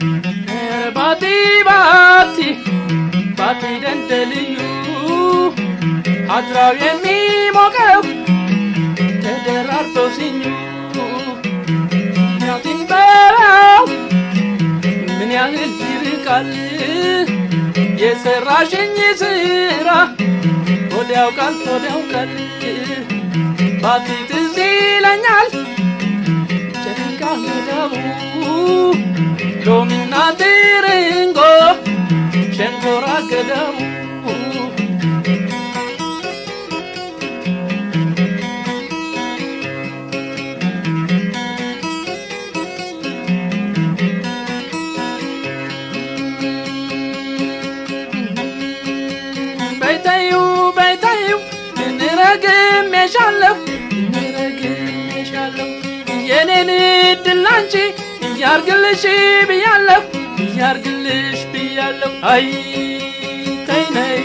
ባቲ ደንደልዩ አድራው የሚሞቀው ተደራርቶ ሲኙ ያትንበራው ምን ያህል ይርቃል የሰራሽኝ ስራ ወዲያው ቃል ባቲ ትዝ ይለኛል ጨንቃ መዳቡ ሎሚና ትርንጎ ሸንኮራ ገዳሙ በይታዩ እንረግሜሻለሁ የኔን እድል ላንቺ ያርግልሽ ብያለሁ አይ ተይ ነይ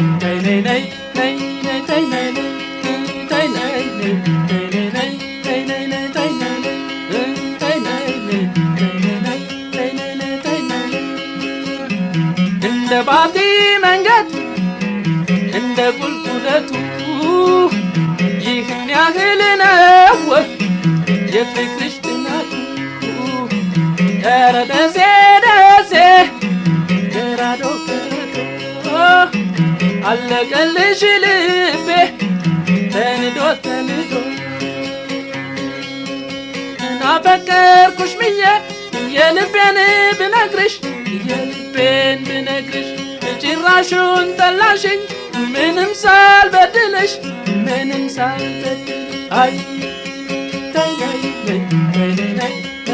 እንደ ባቲ መንገድ እንደ ቁልቁለቱ ይህን ያህል ነው የፍቅርሽ ጥናቱ ኧረ ደሴ ገራዶ አለቀልሽ ልቤ ተንዶ ናፈቀርኩሽ ብዬ የልቤን ብነግርሽ ጭራሹን ጠላሽኝ ምንም ሳልበድልሽ አይ ተይ ነይ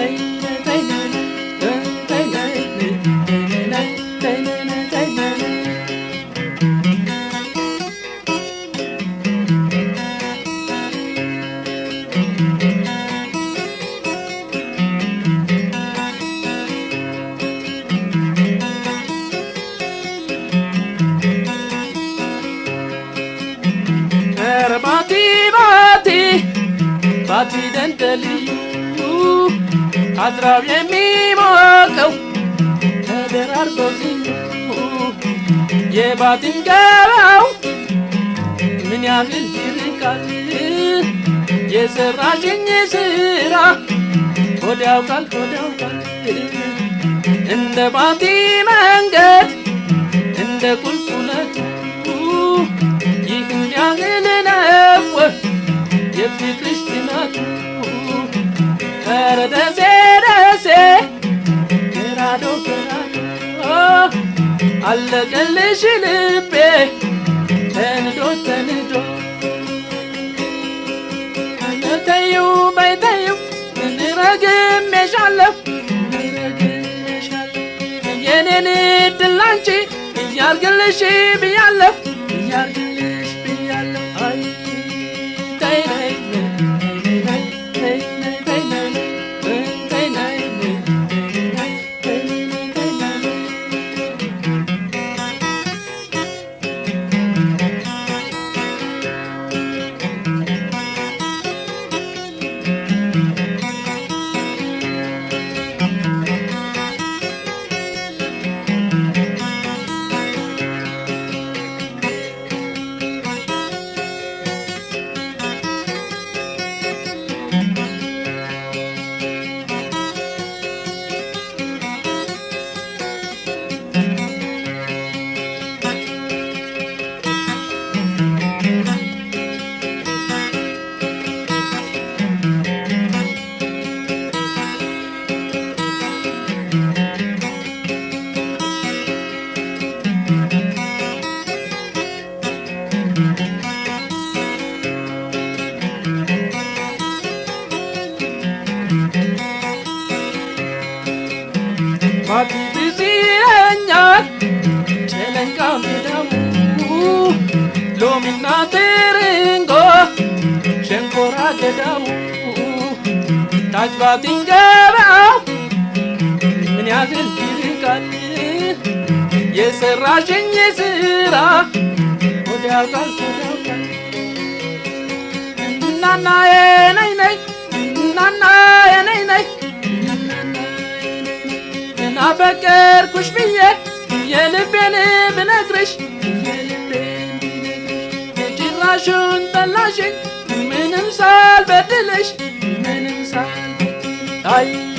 ባቲ ደንደልዩ አድራው የሚሞቀው ተደራርቶ ሲኙ የባቲን ገባው ምን ያህል ይርቃል የሰራሽኝ ስራ ወዲያው ቃል እንደ ባቲ መንገድ እንደ ቁልቁለቱ ይህን ያህል ነው የፍቅርሽ ጥናቱ ኧረ ደሴ ገራዶ አለቀልሽ ልቤ ተንዶ በይታዩ እንረግሜሻለሁ የኔን እድል ላንቺ ያርግልሽ ብያለሁ አይ ተይ ነይ ባቲ ትዝ ይለኛል ጨለንቃ ገዳሙ ሎሚና ትርንጎ ሸንኮራ ገዳሙ ታች ባቲን ገባው ምን ያህል ይርቃል የሰራሽኝ ስራ ወዲያው ቃል ናናዬ ነይ ናፈቀርኩሽ አፈቀርኩሽ ብዬ የልቤን ብነግርሽ ጭራሹን ጠላሽኝ ምንም ሳልበድልሽ